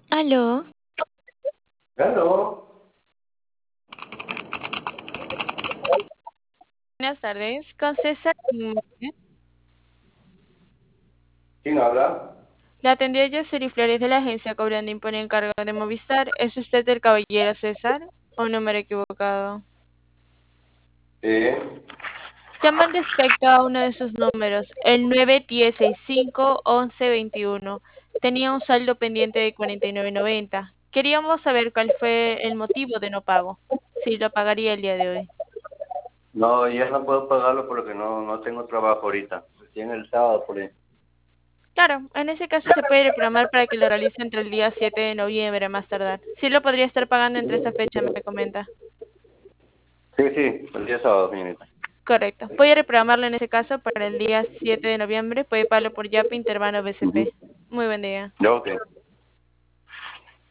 Aló, Claro. buenas tardes. Con César, ¿Quién habla? la atendió Yaceri Flores de la agencia cobrando impone encargo de Movistar. ¿Es usted el caballero César? ¿O un número equivocado? Sí. Llaman respecto a uno de sus números, el 910651121. Tenía un saldo pendiente de 49.90. Queríamos saber cuál fue el motivo de no pago. Si lo pagaría el día de hoy. No, ya no puedo pagarlo porque no tengo trabajo ahorita. Recién el sábado por ahí. Claro, en ese caso se puede reclamar para que lo realice entre el día 7 de noviembre a más tardar. Sí lo podría estar pagando entre esa fecha, me comenta. Sí, el día sábado, señorita. Correcto. Voy a reprogramarlo en ese caso para el día 7 de noviembre. Puede pagarlo por Yape Intervano Ujú. BCP. Muy buen día. Ya, ok.